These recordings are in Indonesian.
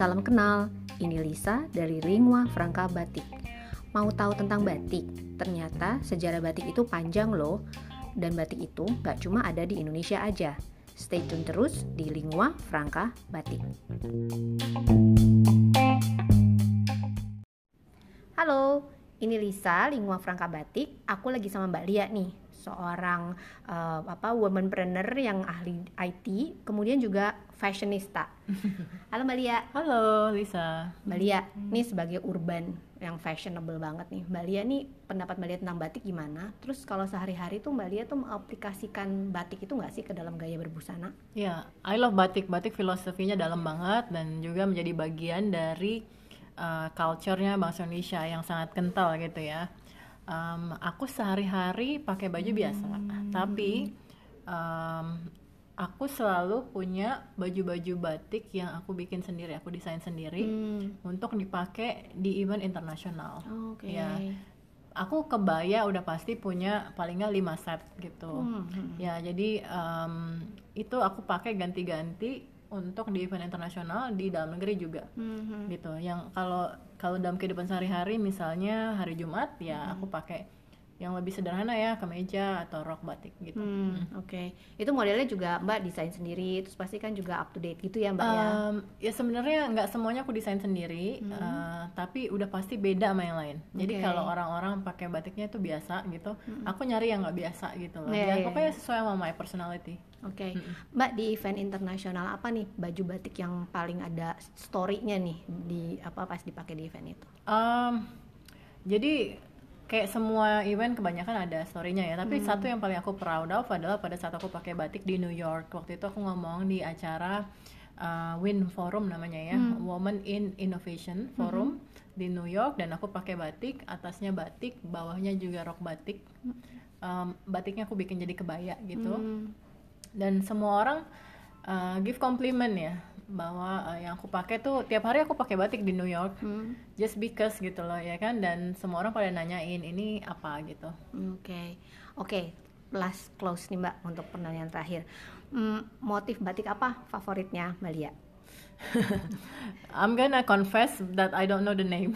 Salam kenal, ini Lisa dari Lingua Franca Batik. Mau tahu tentang batik? Ternyata sejarah batik itu panjang loh. Dan batik itu gak cuma ada di Indonesia aja. Stay tune terus di Lingua Franca Batik. Halo, ini Lisa, Lingua Franca Batik. Aku lagi sama Mbak Lia nih, seorang womanpreneur yang ahli IT, kemudian juga fashionista. Halo Mbak Lia. Halo Lisa. Mbak Lia, nih sebagai urban yang fashionable banget nih, Mbak Lia nih pendapat Mbak Lia tentang batik gimana? Terus kalau sehari-hari tuh Mbak Lia tuh mengaplikasikan batik itu nggak sih ke dalam gaya berbusana? Ya, I love batik. Batik filosofinya dalam banget dan juga menjadi bagian dari culture-nya bangsa Indonesia yang sangat kental gitu ya. Aku sehari-hari pakai baju biasa, tapi aku selalu punya baju-baju batik yang aku bikin sendiri, aku desain sendiri untuk dipakai di event internasional. Oke. Ya, aku kebaya udah pasti punya paling nggak 5 set gitu. Ya, jadi itu aku pakai ganti-ganti untuk di event internasional di dalam negeri juga. Gitu. Yang kalau dalam kehidupan sehari-hari misalnya hari Jumat ya aku pakai yang lebih sederhana ya, kemeja atau rok batik gitu. Oke. Itu modelnya juga Mbak desain sendiri, terus pasti kan juga up to date gitu ya Mbak ya? Ya sebenarnya nggak semuanya aku desain sendiri, tapi udah pasti beda sama yang lain. Jadi kalau orang-orang pakai batiknya itu biasa gitu, aku nyari yang nggak biasa gitu loh. Pokoknya sesuai sama my personality. Oke. Mbak, di event internasional apa nih baju batik yang paling ada story-nya nih di pas dipakai di event itu? Jadi kayak semua event kebanyakan ada story-nya ya, tapi satu yang paling aku proud of adalah pada saat aku pakai batik di New York. Waktu itu aku ngomong di acara WIN Forum namanya ya, Women in Innovation Forum di New York, dan aku pakai batik, atasnya batik, bawahnya juga rok batik. Batiknya aku bikin jadi kebaya gitu. Dan semua orang give compliment ya, bahwa yang aku pakai tuh tiap hari aku pakai batik di New York, just because gitu loh ya kan, dan semua orang pada nanyain ini apa gitu. Oke, last close nih Mbak untuk pertanyaan terakhir. Motif batik apa favoritnya Mbak Lia? I'm gonna confess that I don't know the name.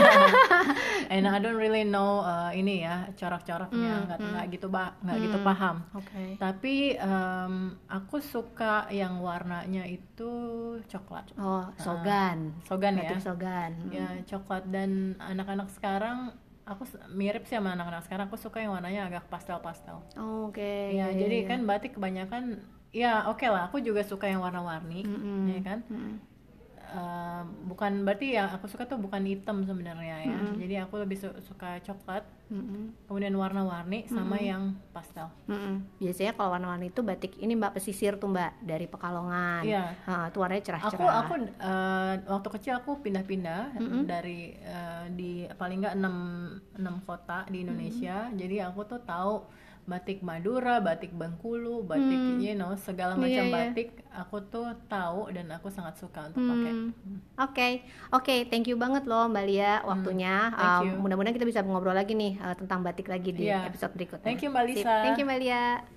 And I don't really know ini ya corak-coraknya, nggak gitu paham. Tapi aku suka yang warnanya itu coklat. Sogan ya. Sogan. Ya, coklat. Dan anak-anak sekarang aku mirip sih sama anak-anak sekarang, aku suka yang warnanya agak pastel-pastel. Ya, jadi kan batik kebanyakan ya oke lah, aku juga suka yang warna-warni, ya kan. Bukan berarti yang aku suka tuh bukan hitam sebenarnya ya. Jadi aku lebih suka coklat, kemudian warna-warni sama yang pastel. Biasanya kalau warna-warni itu batik ini Mbak pesisir tuh Mbak, dari Pekalongan. Itu warnanya cerah-cerah. Aku waktu kecil aku pindah-pindah dari di paling nggak 6 kota di Indonesia. Jadi aku tuh tahu batik Madura, batik Bengkulu, batik segala macam batik aku tuh tahu dan aku sangat suka untuk pakai. Oke, thank you banget loh Mbak Lia waktunya. Mudah-mudahan kita bisa ngobrol lagi nih tentang batik lagi di episode berikutnya. Thank you Mbak Lisa. Thank you Mbak Lia.